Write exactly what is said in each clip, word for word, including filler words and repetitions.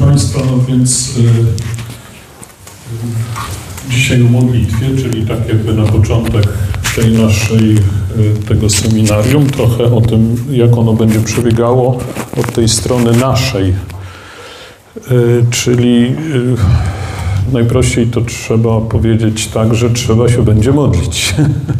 Państwa, no więc y, y, dzisiaj o modlitwie, czyli tak jakby na początek tej naszej, y, tego seminarium, trochę o tym, jak ono będzie przebiegało od tej strony naszej, y, czyli y, najprościej to trzeba powiedzieć tak, że trzeba się będzie modlić.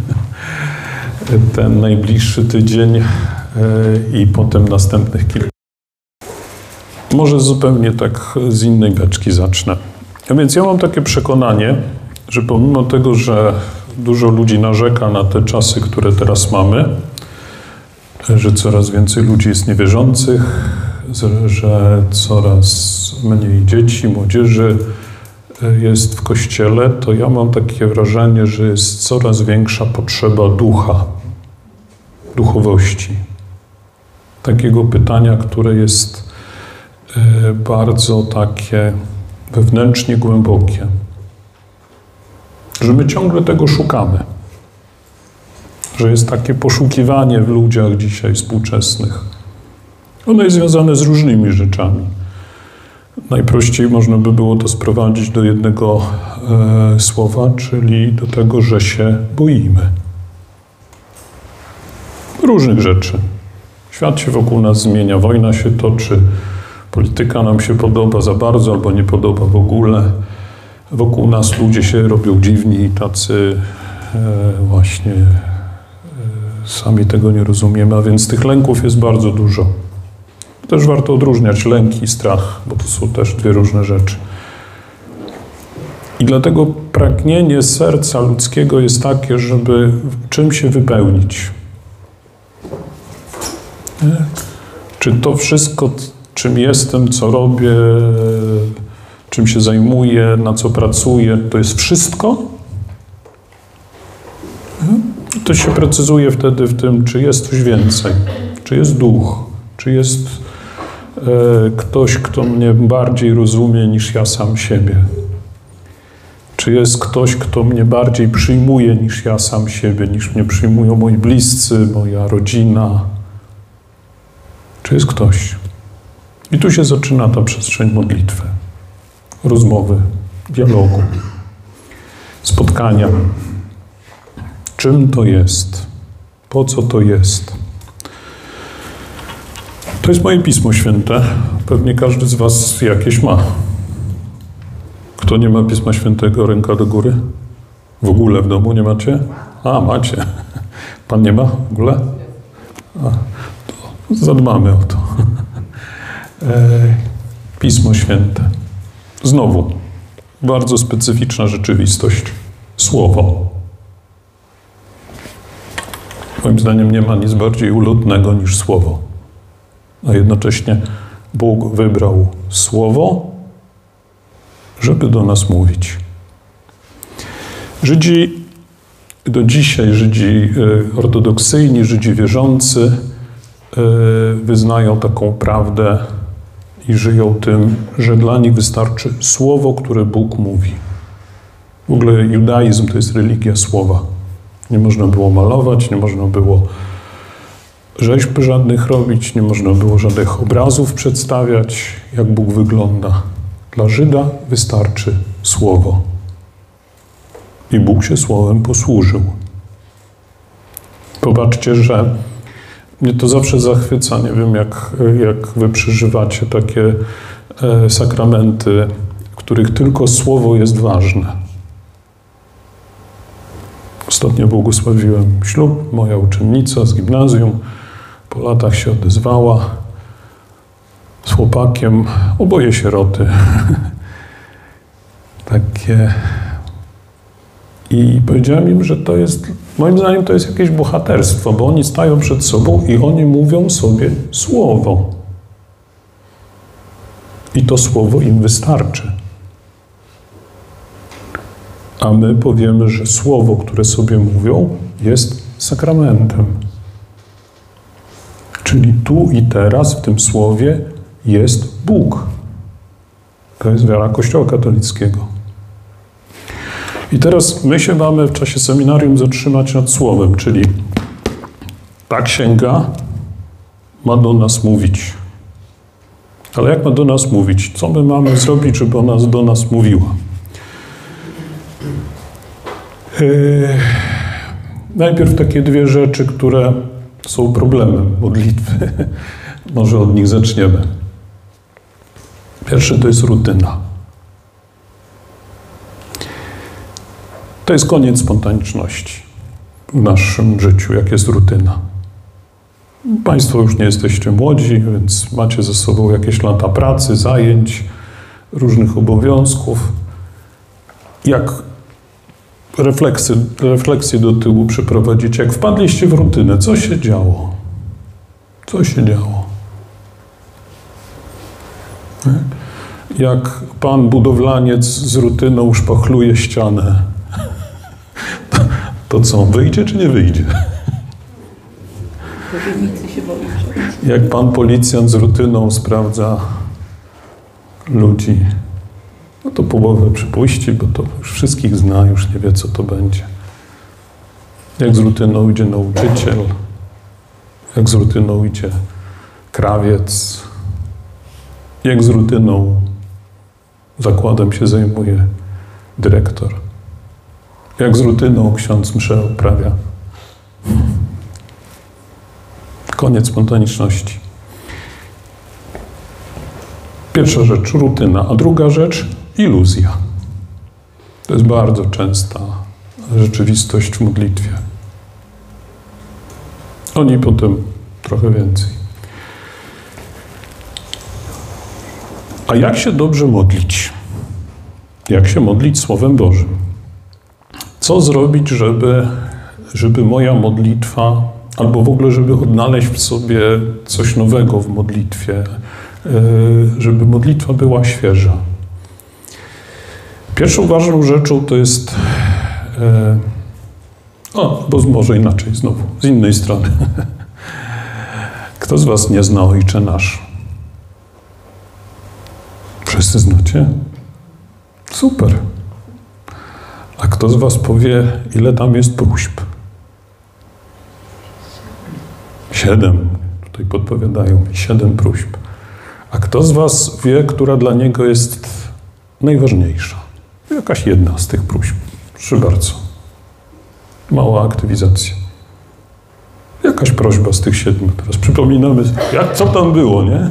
Ten najbliższy tydzień y, i potem następnych kilka. Może zupełnie tak z innej beczki zacznę. A więc ja mam takie przekonanie, że pomimo tego, że dużo ludzi narzeka na te czasy, które teraz mamy, że coraz więcej ludzi jest niewierzących, że coraz mniej dzieci, młodzieży jest w Kościele, to ja mam takie wrażenie, że jest coraz większa potrzeba ducha, duchowości. Takiego pytania, które jest bardzo takie wewnętrznie głębokie, że my ciągle tego szukamy, że jest takie poszukiwanie w ludziach dzisiaj współczesnych. Ono jest związane z różnymi rzeczami. Najprościej można by było to sprowadzić do jednego e, słowa, czyli do tego, że się boimy. Różnych rzeczy. Świat się wokół nas zmienia, wojna się toczy, polityka nam się podoba za bardzo albo nie podoba w ogóle. Wokół nas ludzie się robią dziwni, tacy e, właśnie e, sami tego nie rozumiemy, a więc tych lęków jest bardzo dużo. Też warto odróżniać lęk i strach, bo to są też dwie różne rzeczy. I dlatego pragnienie serca ludzkiego jest takie, żeby czym się wypełnić. Nie? Czy to wszystko, czym jestem, co robię, czym się zajmuję, na co pracuję, to jest wszystko? To się precyzuje wtedy w tym, czy jest coś więcej, czy jest duch, czy jest e, ktoś, kto mnie bardziej rozumie niż ja sam siebie. Czy jest ktoś, kto mnie bardziej przyjmuje niż ja sam siebie, niż mnie przyjmują moi bliscy, moja rodzina. Czy jest ktoś? I tu się zaczyna ta przestrzeń modlitwy, rozmowy, dialogu, spotkania. Czym to jest? Po co to jest? To jest moje Pismo Święte. Pewnie każdy z was jakieś ma. Kto nie ma Pisma Świętego, ręka do góry? W ogóle w domu nie macie? A, macie. Pan nie ma w ogóle? A, to zadbamy o to. Pismo Święte. Znowu, bardzo specyficzna rzeczywistość. Słowo. Moim zdaniem nie ma nic bardziej ulotnego niż Słowo. A jednocześnie Bóg wybrał Słowo, żeby do nas mówić. Żydzi do dzisiaj, Żydzi ortodoksyjni, Żydzi wierzący wyznają taką prawdę i żyją tym, że dla nich wystarczy słowo, które Bóg mówi. W ogóle judaizm to jest religia słowa. Nie można było malować, nie można było rzeźb żadnych robić, nie można było żadnych obrazów przedstawiać, jak Bóg wygląda. Dla Żyda wystarczy słowo. I Bóg się słowem posłużył. Popatrzcie, że mnie to zawsze zachwyca, nie wiem jak, jak wy przeżywacie takie e, sakramenty, w których tylko słowo jest ważne. Ostatnio błogosławiłem ślub, moja uczennica z gimnazjum po latach się odezwała z chłopakiem, oboje sieroty. Takie. I powiedziałem im, że to jest, moim zdaniem to jest jakieś bohaterstwo, bo oni stają przed sobą i oni mówią sobie słowo. I to słowo im wystarczy. A my powiemy, że słowo, które sobie mówią, jest sakramentem. Czyli tu i teraz w tym słowie jest Bóg. To jest wiara Kościoła katolickiego. I teraz my się mamy w czasie seminarium zatrzymać nad słowem, czyli ta księga ma do nas mówić. Ale jak ma do nas mówić? Co my mamy zrobić, żeby ona do nas mówiła? Yy, najpierw takie dwie rzeczy, które są problemem modlitwy. Może od nich zaczniemy. Pierwsze to jest rutyna. To jest koniec spontaniczności w naszym życiu, jak jest rutyna. Państwo już nie jesteście młodzi, więc macie ze sobą jakieś lata pracy, zajęć, różnych obowiązków. Jak refleksy, refleksję do tyłu przeprowadzicie, jak wpadliście w rutynę, co się działo? Co się działo? Jak pan budowlaniec z rutyną szpachluje ścianę, to, to co, wyjdzie czy nie wyjdzie? Jak pan policjant z rutyną sprawdza ludzi, no to połowę przypuści, bo to już wszystkich zna, już nie wie, co to będzie. Jak z rutyną idzie nauczyciel, jak z rutyną idzie krawiec, jak z rutyną zakładem się zajmuje dyrektor, jak z rutyną ksiądz mszę odprawia. Koniec spontaniczności. Pierwsza rzecz, rutyna, a druga rzecz, iluzja. To jest bardzo częsta rzeczywistość w modlitwie. O niej potem trochę więcej. A jak się dobrze modlić? Jak się modlić Słowem Bożym? Co zrobić, żeby, żeby moja modlitwa, albo w ogóle, żeby odnaleźć w sobie coś nowego w modlitwie, żeby modlitwa była świeża? Pierwszą ważną rzeczą to jest, o, bo może inaczej znowu, z innej strony. Kto z was nie zna Ojcze Nasz? Wszyscy znacie? Super. A kto z was powie, ile tam jest próśb? Siedem. Tutaj podpowiadają mi siedem próśb. A kto z was wie, która dla niego jest najważniejsza? Jakaś jedna z tych próśb. Proszę bardzo. Mała aktywizacja. Jakaś prośba z tych siedmiu. Teraz przypominamy, jak, co tam było, nie?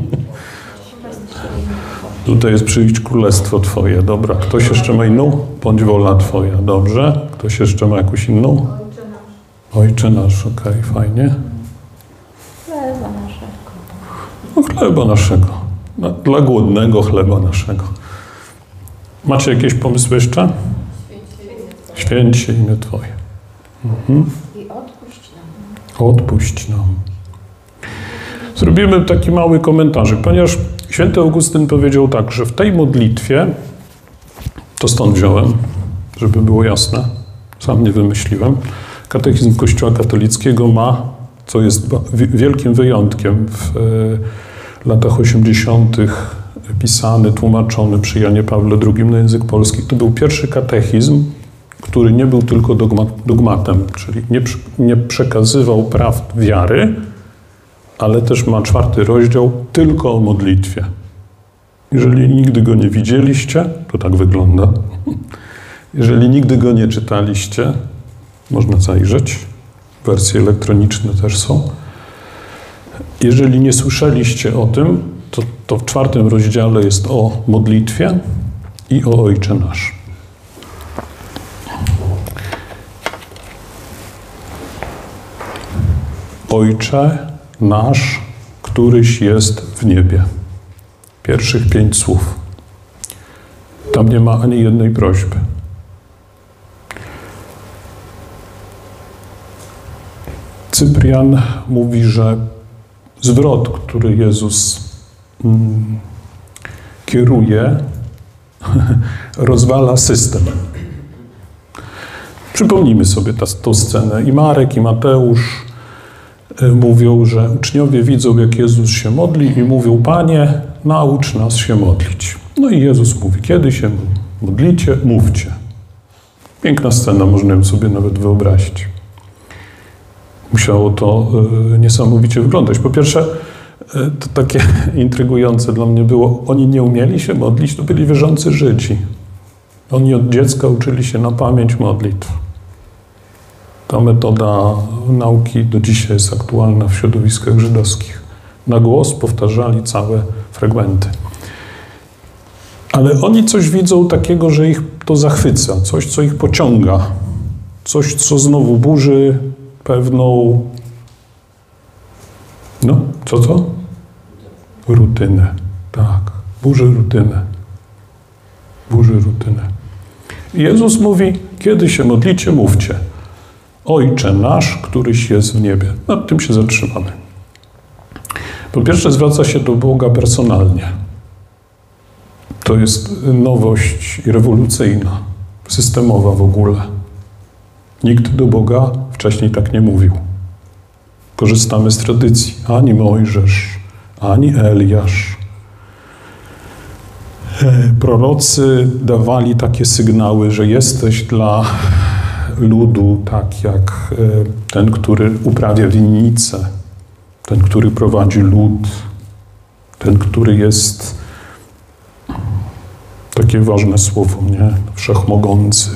Tutaj jest przyjść królestwo Twoje. Dobra. Ktoś jeszcze ma inną? Bądź wola Twoja. Dobrze. Ktoś jeszcze ma jakąś inną? Ojcze Nasz. Okej, okay, fajnie. Chleba naszego. No, chleba naszego. No, dla głodnego chleba naszego. Macie jakieś pomysły jeszcze? Święć się imię Twoje. Mhm. I odpuść nam. Odpuść nam. Zrobimy taki mały komentarz, ponieważ święty Augustyn powiedział tak, że w tej modlitwie, to stąd wziąłem, żeby było jasne, sam nie wymyśliłem, katechizm Kościoła katolickiego ma, co jest wielkim wyjątkiem, w latach osiemdziesiątych pisany, tłumaczony przy Janie Pawle drugim na język polski. To był pierwszy katechizm, który nie był tylko dogmatem, czyli nie, nie przekazywał prawd wiary, ale też ma czwarty rozdział tylko o modlitwie. Jeżeli nigdy go nie widzieliście, to tak wygląda. Jeżeli nigdy go nie czytaliście, można zajrzeć. Wersje elektroniczne też są. Jeżeli nie słyszeliście o tym, to, to w czwartym rozdziale jest o modlitwie i o Ojcze Nasz. Ojcze Nasz, któryś jest w niebie. Pierwszych pięć słów. Tam nie ma ani jednej prośby. Cyprian mówi, że zwrot, który Jezus mm, kieruje, rozwala system. Przypomnijmy sobie ta, tą scenę. I Marek, i Mateusz mówią, że uczniowie widzą, jak Jezus się modli i mówią, Panie, naucz nas się modlić. No i Jezus mówi, kiedy się modlicie, mówcie. Piękna scena, można ją sobie nawet wyobrazić. Musiało to y, niesamowicie wyglądać. Po pierwsze, to takie intrygujące dla mnie było. Oni nie umieli się modlić, to byli wierzący Żydzi. Oni od dziecka uczyli się na pamięć modlitw. Ta metoda nauki do dzisiaj jest aktualna w środowiskach żydowskich. Na głos powtarzali całe fragmenty. Ale oni coś widzą takiego, że ich to zachwyca, coś, co ich pociąga, coś, co znowu burzy pewną, no, co to? Rutynę, tak, burzy rutynę, burzy rutynę. I Jezus mówi, kiedy się modlicie, mówcie, Ojcze nasz, któryś jest w niebie. Nad tym się zatrzymamy. Po pierwsze zwraca się do Boga personalnie. To jest nowość rewolucyjna, systemowa w ogóle. Nikt do Boga wcześniej tak nie mówił. Korzystamy z tradycji. Ani Mojżesz, ani Eliasz. Prorocy dawali takie sygnały, że jesteś dla ludu tak jak ten, który uprawia winnicę, ten, który prowadzi lud, ten, który jest, takie ważne słowo, nie? Wszechmogący.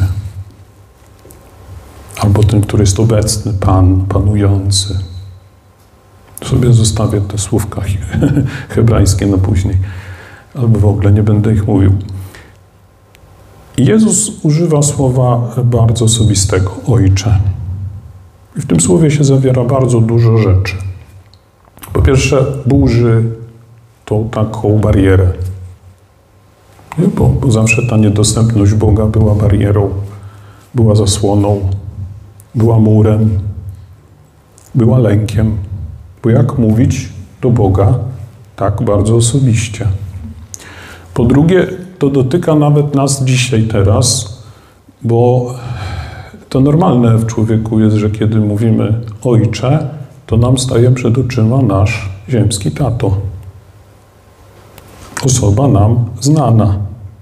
Albo ten, który jest obecny, Pan, panujący. Sobie zostawię te słówka hebrajskie na później. Albo w ogóle nie będę ich mówił. I Jezus używa słowa bardzo osobistego, Ojcze. I w tym słowie się zawiera bardzo dużo rzeczy. Po pierwsze, burzy tą taką barierę. Nie? Bo, bo zawsze ta niedostępność Boga była barierą, była zasłoną, była murem, była lękiem. Bo jak mówić do Boga tak bardzo osobiście? Po drugie, to dotyka nawet nas dzisiaj, teraz, bo to normalne w człowieku jest, że kiedy mówimy Ojcze, to nam staje przed oczyma nasz ziemski tato. Osoba nam znana.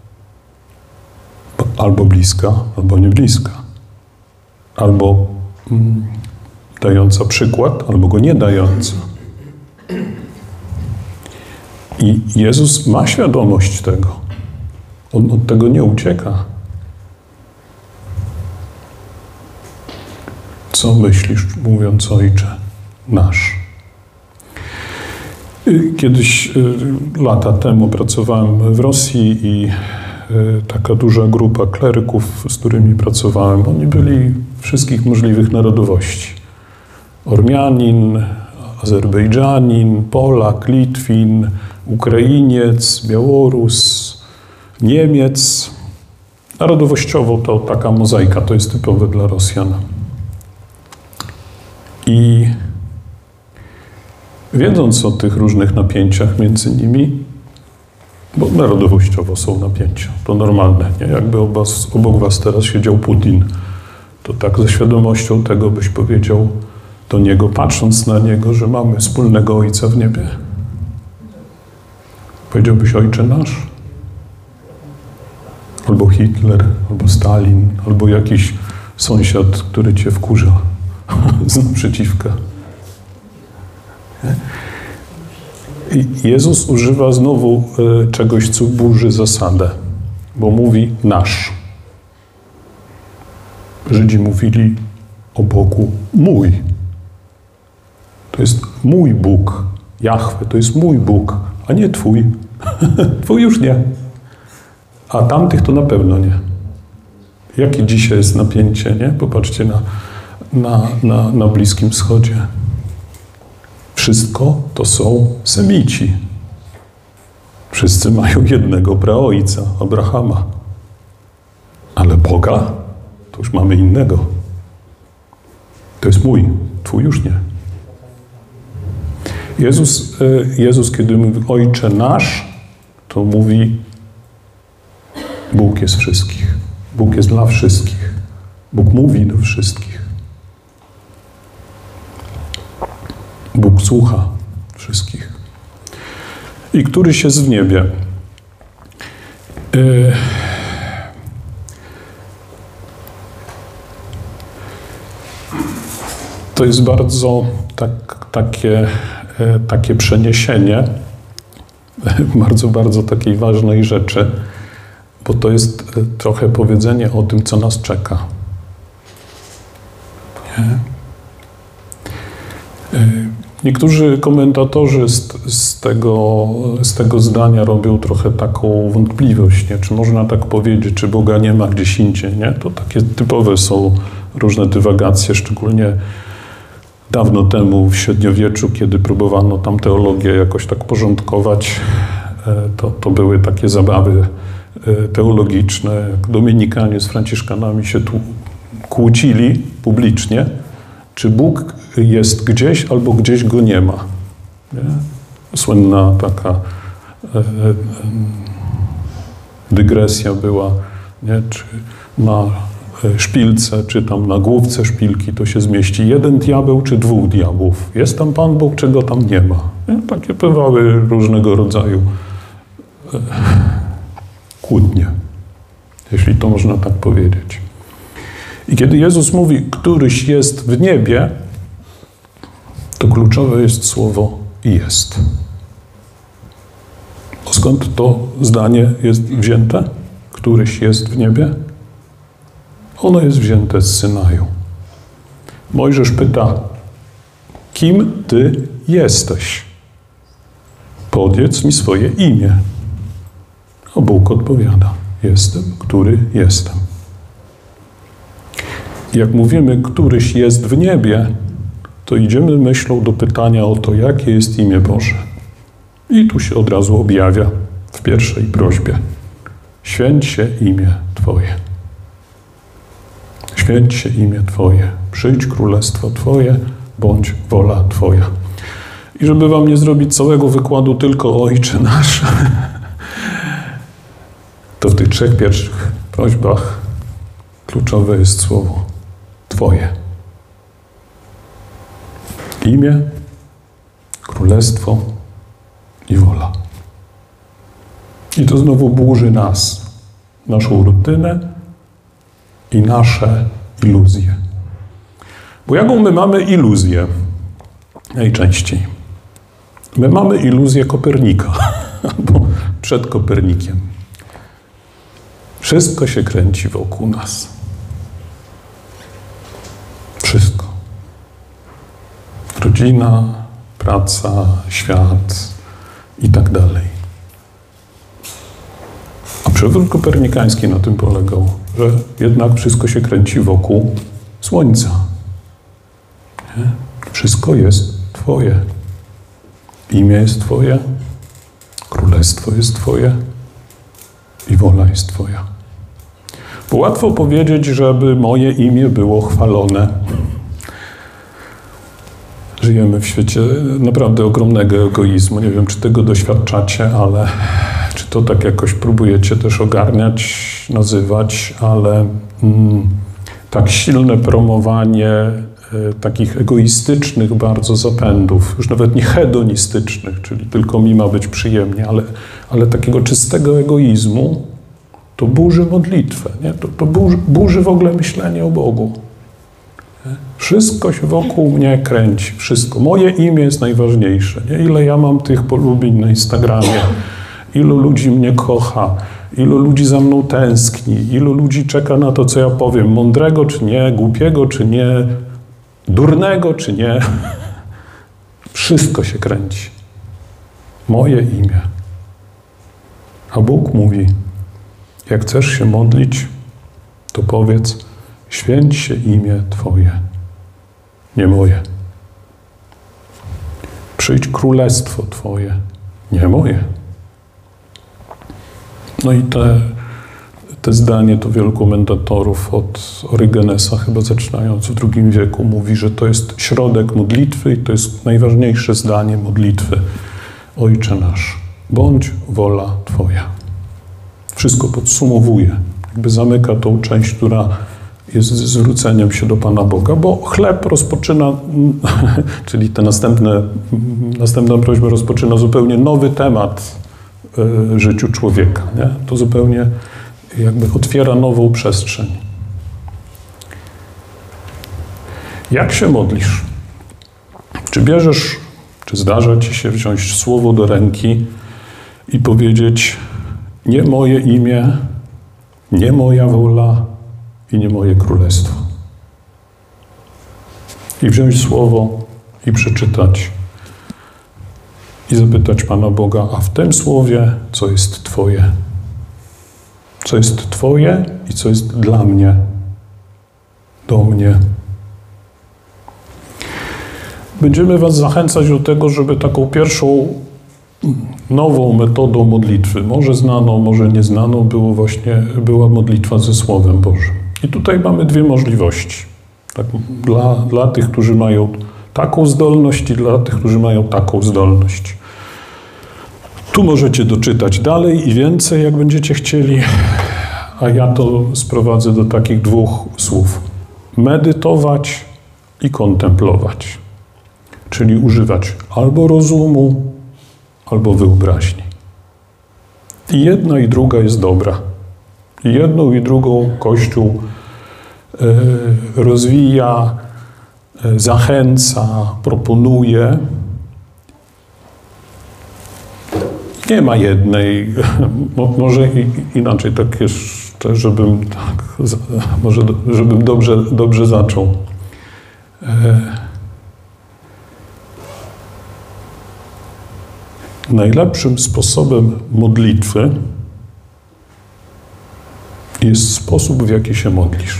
Albo bliska, albo nie bliska. Albo mm, dająca przykład, albo go nie dająca. I Jezus ma świadomość tego. On od tego nie ucieka. Co myślisz, mówiąc Ojcze nasz? Kiedyś, lata temu, pracowałem w Rosji i taka duża grupa kleryków, z którymi pracowałem, oni byli wszystkich możliwych narodowości. Ormianin, Azerbejdżanin, Polak, Litwin, Ukrainiec, Białorus, Niemiec. Narodowościowo to taka mozaika, to jest typowe dla Rosjan. I wiedząc o tych różnych napięciach między nimi, bo narodowościowo są napięcia, to normalne, nie? Jakby obok was, obok was teraz siedział Putin, to tak ze świadomością tego byś powiedział do niego, patrząc na niego, że mamy wspólnego Ojca w niebie. Powiedziałbyś Ojcze nasz? Albo Hitler, albo Stalin, albo jakiś sąsiad, który cię wkurza z naprzeciwka. I Jezus używa znowu y, czegoś, co burzy zasadę, bo mówi nasz. Żydzi mówili o Bogu mój. To jest mój Bóg. Jahwe to jest mój Bóg, a nie twój. Twój już nie. A tamtych to na pewno nie. Jakie dzisiaj jest napięcie, nie? Popatrzcie na, na, na, na Bliskim Wschodzie. Wszystko to są Semici. Wszyscy mają jednego praojca, Abrahama. Ale Boga to już mamy innego. To jest mój, twój już nie. Jezus, Jezus, kiedy mówi Ojcze nasz, to mówi Bóg jest wszystkich. Bóg jest dla wszystkich. Bóg mówi do wszystkich. Bóg słucha wszystkich. I któryś jest w niebie. Yy. To jest bardzo tak, takie takie przeniesienie bardzo, bardzo takiej ważnej rzeczy, bo to jest trochę powiedzenie o tym, co nas czeka. Nie? Niektórzy komentatorzy z, z, tego, z tego zdania robią trochę taką wątpliwość, nie? Czy można tak powiedzieć, czy Boga nie ma gdzieś indziej, nie? To takie typowe są różne dywagacje, szczególnie dawno temu w średniowieczu, kiedy próbowano tam teologię jakoś tak porządkować, to, to były takie zabawy teologiczne, jak Dominikanie z Franciszkanami się tu kłócili publicznie, czy Bóg jest gdzieś, albo gdzieś go nie ma. Nie? Słynna taka e, e, dygresja była, nie? Czy na szpilce, czy tam na główce szpilki to się zmieści jeden diabeł, czy dwóch diabłów. Jest tam Pan Bóg, czy go tam nie ma. Nie? Takie bywały różnego rodzaju e, kłótnie, jeśli to można tak powiedzieć. I kiedy Jezus mówi, któryś jest w niebie, to kluczowe jest słowo jest. Skąd to zdanie jest wzięte? Któryś jest w niebie? Ono jest wzięte z Synaju. Mojżesz pyta, kim ty jesteś? Powiedz mi swoje imię. A Bóg odpowiada, jestem, który jestem. Jak mówimy, któryś jest w niebie, to idziemy myślą do pytania o to, jakie jest imię Boże. I tu się od razu objawia w pierwszej prośbie. Święć się imię Twoje. Święć się imię Twoje. Przyjdź królestwo Twoje, bądź wola Twoja. I żeby wam nie zrobić całego wykładu tylko o Ojcze Nasz, to w tych trzech pierwszych prośbach kluczowe jest słowo Twoje. Imię, królestwo i wola. I to znowu burzy nas, naszą rutynę i nasze iluzje. Bo jaką my mamy iluzję? Najczęściej. My mamy iluzję Kopernika, albo przed Kopernikiem. Wszystko się kręci wokół nas. Wszystko. Rodzina, praca, świat i tak dalej. A przewrót kopernikański na tym polegał, że jednak wszystko się kręci wokół Słońca. Nie? Wszystko jest Twoje. Imię jest Twoje, królestwo jest Twoje i wola jest Twoja. Bo łatwo powiedzieć, żeby moje imię było chwalone. Żyjemy w świecie naprawdę ogromnego egoizmu. Nie wiem, czy tego doświadczacie, ale czy to tak jakoś próbujecie też ogarniać, nazywać, ale mm, tak silne promowanie y, takich egoistycznych bardzo zapędów, już nawet nie hedonistycznych, czyli tylko mi ma być przyjemnie, ale, ale takiego czystego egoizmu, to burzy modlitwę, nie? To, to burzy, burzy w ogóle myślenie o Bogu. Nie? Wszystko się wokół mnie kręci, wszystko. Moje imię jest najważniejsze. Nie? Ile ja mam tych polubień na Instagramie, ilu ludzi mnie kocha, ilu ludzi za mną tęskni, ilu ludzi czeka na to, co ja powiem, mądrego czy nie, głupiego czy nie, durnego czy nie. Wszystko się kręci. Moje imię. A Bóg mówi, jak chcesz się modlić, to powiedz, święć się imię Twoje, nie moje. Przyjdź królestwo Twoje, nie moje. No i te, te zdanie to wielu komentatorów od Orygenesa, chyba zaczynając w drugim wieku, mówi, że to jest środek modlitwy i to jest najważniejsze zdanie modlitwy. Ojcze nasz, bądź wola Twoja. Wszystko podsumowuje, jakby zamyka tą część, która jest zwróceniem się do Pana Boga, bo chleb rozpoczyna, czyli te następne, następna prośba rozpoczyna zupełnie nowy temat w życiu człowieka. Nie? To zupełnie jakby otwiera nową przestrzeń. Jak się modlisz? Czy bierzesz Czy zdarza ci się wziąć słowo do ręki i powiedzieć: nie moje imię, nie moja wola i nie moje królestwo? I wziąć słowo i przeczytać i zapytać Pana Boga: a w tym słowie co jest Twoje? Co jest Twoje i co jest dla mnie, do mnie? Będziemy was zachęcać do tego, żeby taką pierwszą nową metodą modlitwy, może znaną, może nieznaną, było właśnie, była modlitwa ze Słowem Bożym. I tutaj mamy dwie możliwości. Tak, dla, dla tych, którzy mają taką zdolność i dla tych, którzy mają taką zdolność. Tu możecie doczytać dalej i więcej, jak będziecie chcieli, a ja to sprowadzę do takich dwóch słów. Medytować i kontemplować. Czyli używać albo rozumu, albo wyobraźni. I jedna i druga jest dobra. I jedną i drugą Kościół y, rozwija, y, zachęca, proponuje. Nie ma jednej, może inaczej, tak jeszcze, żebym, tak, może żebym dobrze, dobrze zaczął. Najlepszym sposobem modlitwy jest sposób, w jaki się modlisz.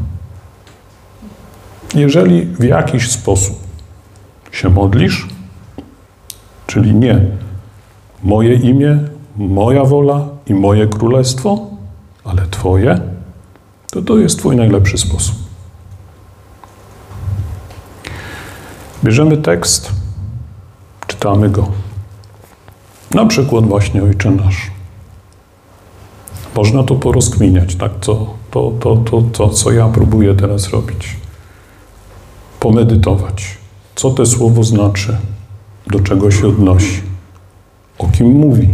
Jeżeli w jakiś sposób się modlisz, czyli nie moje imię, moja wola i moje królestwo, ale Twoje, to to jest Twój najlepszy sposób. Bierzemy tekst, czytamy go. Na przykład właśnie Ojcze Nasz. Można to porozkminiać, tak? To, to, to, to, to, co ja próbuję teraz robić. Pomedytować. Co to słowo znaczy? Do czego się odnosi? O kim mówi?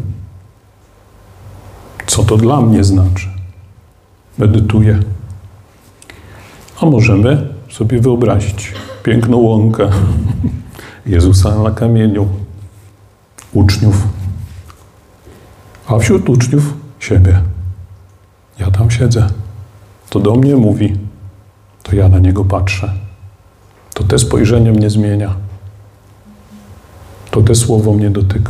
Co to dla mnie znaczy? Medytuję. A możemy sobie wyobrazić piękną łąkę Jezusa na kamieniu, uczniów, a wśród uczniów siebie. Ja tam siedzę. To do mnie mówi. To ja na niego patrzę. To te spojrzenie mnie zmienia. To te słowo mnie dotyka.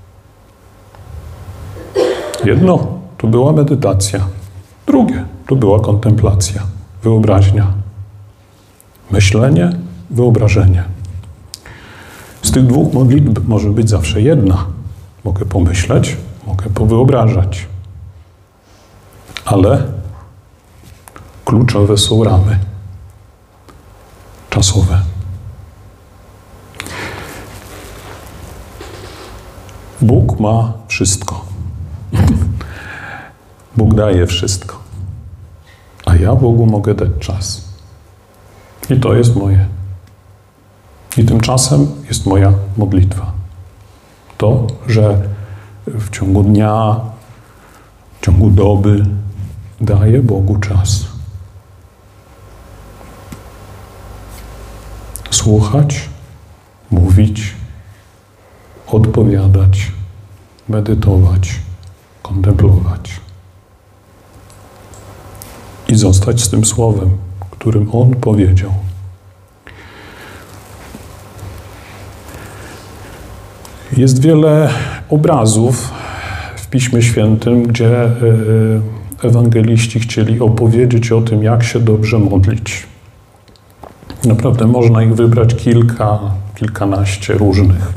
Jedno to była medytacja. Drugie to była kontemplacja, wyobraźnia. Myślenie, wyobrażenie. Z tych dwóch modlitw może być zawsze jedna. Mogę pomyśleć, mogę powyobrażać. Ale kluczowe są ramy czasowe. Bóg ma wszystko. Bóg daje wszystko. A ja Bogu mogę dać czas. I to jest moje. I tymczasem jest moja modlitwa. To, że w ciągu dnia, w ciągu doby daję Bogu czas. Słuchać, mówić, odpowiadać, medytować, kontemplować. I zostać z tym słowem, którym On powiedział. Jest wiele obrazów w Piśmie Świętym, gdzie ewangeliści chcieli opowiedzieć o tym, jak się dobrze modlić. Naprawdę można ich wybrać kilka, kilkanaście różnych.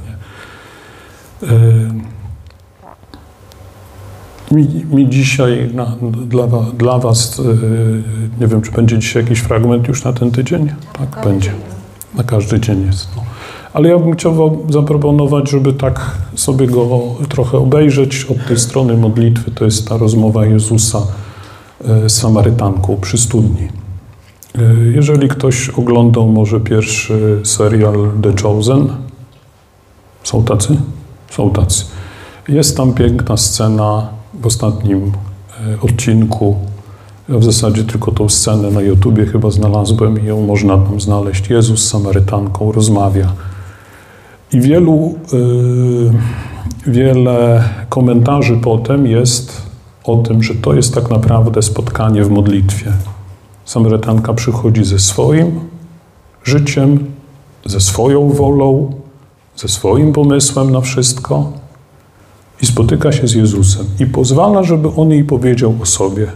Mi, mi dzisiaj, na, dla, dla was, nie wiem, czy będzie dzisiaj jakiś fragment już na ten tydzień? Tak, będzie. Na każdy dzień jest. No. Ale ja bym chciał wam zaproponować, żeby tak sobie go trochę obejrzeć od tej strony modlitwy. To jest ta rozmowa Jezusa z Samarytanką przy studni. Jeżeli ktoś oglądał może pierwszy serial The Chosen, są tacy? Są tacy. Jest tam piękna scena w ostatnim odcinku. Ja w zasadzie tylko tą scenę na YouTubie chyba znalazłem i ją można tam znaleźć. Jezus z Samarytanką rozmawia. I wielu, yy, wiele komentarzy potem jest o tym, że to jest tak naprawdę spotkanie w modlitwie. Samarytanka przychodzi ze swoim życiem, ze swoją wolą, ze swoim pomysłem na wszystko i spotyka się z Jezusem i pozwala, żeby On jej powiedział o sobie.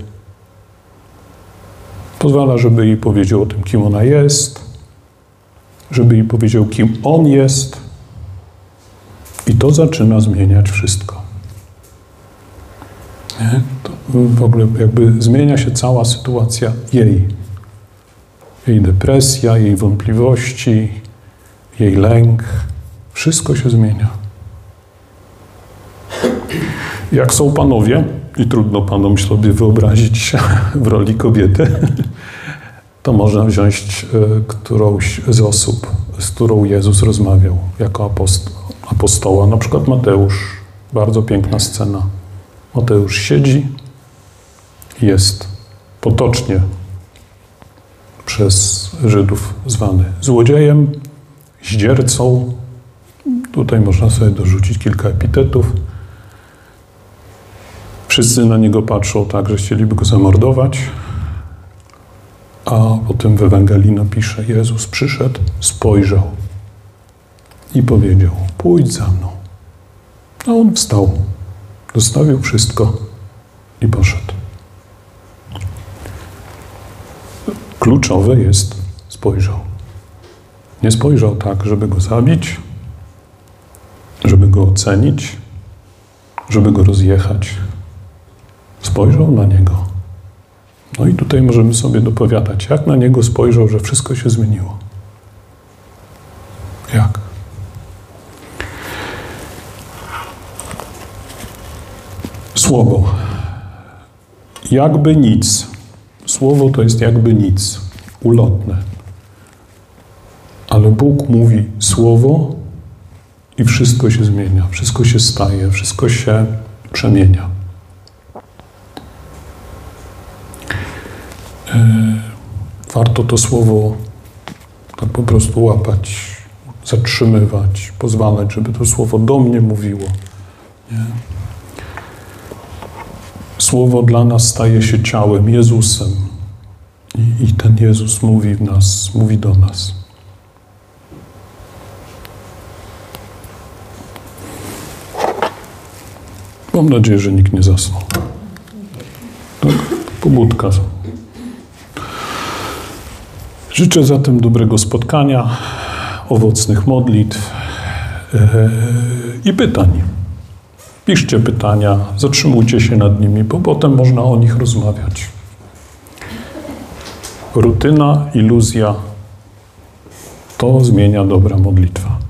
Pozwala, żeby jej powiedział o tym, kim ona jest, żeby jej powiedział, kim On jest i to zaczyna zmieniać wszystko. Nie? To w ogóle jakby zmienia się cała sytuacja jej. Jej depresja, jej wątpliwości, jej lęk. Wszystko się zmienia. Jak są panowie, i trudno panom sobie wyobrazić się w roli kobiety, to można wziąć którąś z osób, z którą Jezus rozmawiał jako apostoł, apostoła, na przykład Mateusz. Bardzo piękna scena. Mateusz siedzi, jest potocznie przez Żydów zwany złodziejem, zdziercą. Tutaj można sobie dorzucić kilka epitetów. Wszyscy na niego patrzą tak, że chcieliby go zamordować, a potem w Ewangelii napisze: Jezus przyszedł, spojrzał i powiedział: pójdź za mną. A on wstał, zostawił wszystko i poszedł. Kluczowe jest: spojrzał. Nie spojrzał tak, żeby go zabić, żeby go ocenić, żeby go rozjechać. Spojrzał na niego. No i tutaj możemy sobie dopowiadać, jak na niego spojrzał, że wszystko się zmieniło. Jak? Słowo. Jakby nic. Słowo to jest jakby nic. Ulotne. Ale Bóg mówi słowo i wszystko się zmienia. Wszystko się staje. Wszystko się przemienia. Warto to słowo tak po prostu łapać, zatrzymywać, pozwalać, żeby to słowo do mnie mówiło. Nie? Słowo dla nas staje się ciałem, Jezusem. I, I ten Jezus mówi w nas, mówi do nas. Mam nadzieję, że nikt nie zasnął. Tak, pobudka. Życzę zatem dobrego spotkania, owocnych modlitw yy, i pytań. Piszcie pytania, zatrzymujcie się nad nimi, bo potem można o nich rozmawiać. Rutyna, iluzja, to zmienia dobra modlitwa.